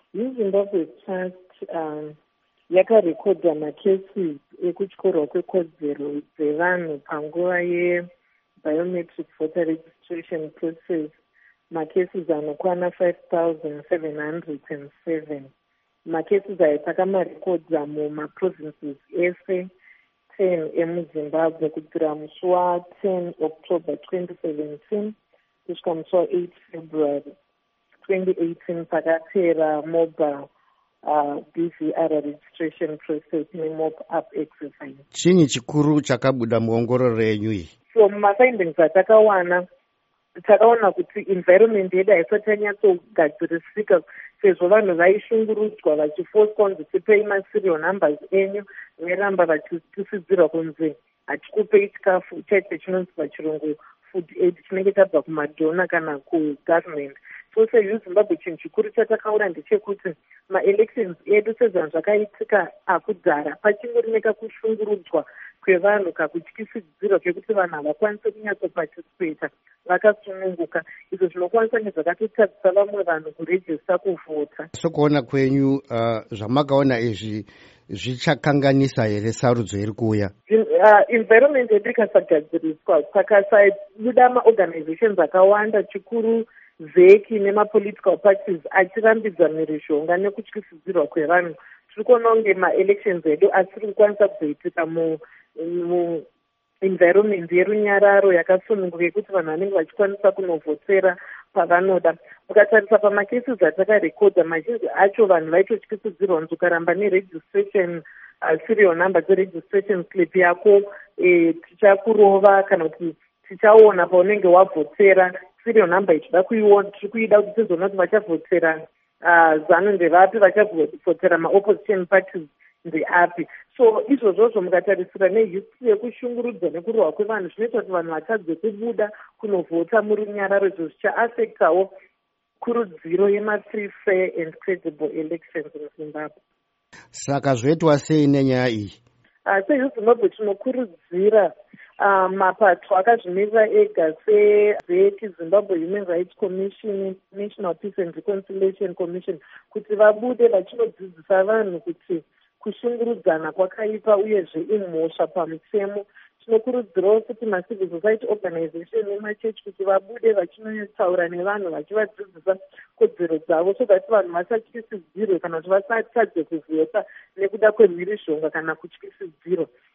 yeZimbabwe Trust yakarekodha macases ekutyorwa kwekodzero dzevanhu panguva yebiometric voter registration process. Macases anokwana 5,707. Macases aya takamarekodha mumaprovinces ese 10 emuZimbabwe kubvira musi wa10 October 2017 kusvika musi wa8 February 2018 pakapera mobile BVR registration process ne-mop-up exercise. Chinyi chikuru chakabuda muongororo yenyu iyi? So mafindings atakawana takaona kuti environment yedu haisati yanyatsogadzirisika sezvo vanhu vaishungurudzwa vachifoswa kunzi tipei maserial numbers enyu veramba vachitisidzirwa kunzi hatikupei chikafu chaicho chinonzi pachirungu food aid chinenge tabva kumadhona kana kugovernment. So seZimbabwe chinhu chikuru chatakaona ndechekuti maelections edu sezvanhu zvakaitika akudhara pachingori nekakushungurudzwa kwevanhu kakutyisidzirwa kekuti vanhu havakwanisi kunyatsoparticipata vakasununguka. Izvo zvinokwanisa nezvakatotadzisa vamwe vanhu kurejista kuvhota. Sokuona kwenyu zvamakaona izvi zvichakanganisa here sarudzo iri kuuya? Environment yedu ikasagadziriswa pakasabuda maorganizations akawanda chikuru vheki nemapolitical parties achirambidza mhirizhonga nekutyisidzirwa kwevanhu. Tiri kuona kunge maelections edu asiri kukwanisa kuzoitika environment yerunyararo yakasununguka yekuti vanhu vanenge vachikwanisa kunovhotera pavanoda. Mukatarisa pamacases atakarekodha mazhinji acho vanhu vaitotyisidzirwa kunzi ukaramba neregistration serial number dzeregistration slip yako tichakurova kana kuti tichaona paunenge wavhotera. Serial number ichida kuiona tiri kuida kuti tizoona kuti vachavhotera zano ndevapi, vachavhotera maopposition parties ndeapi. So izvozvozvo mukatarisira nehistory yekushungurudza nekurwa kwevanhu zvinoita kuti vanhu vatadze kubuda kunovhota murunyararo. Izvo zvichaaffectawo kurudziro yema-free, fair and credible elections muZimbabwe. Saka zvoitwa sei nenyaya iyi? SeZimbabwe tinokurudzira mapato akazvimirira ega sevheki, Zimbabwe Human Rights Commission, National Peace and Reconciliation Commission kuti vabude vachinodzidzisa vanhu kuti kushungurudzana kwakaipa uyezve imhosva pamutemo. Tinokurudzirawo kuti macivil society organization nemachechi kuti vabude vachinotaura nevanhu vachivadzidzisa kodzero dzavo so that vanhu vasatyisidzirwe kana kuti vasatadze kuvhota nekuda kwemhirizhonga kana kutyisidzirwa.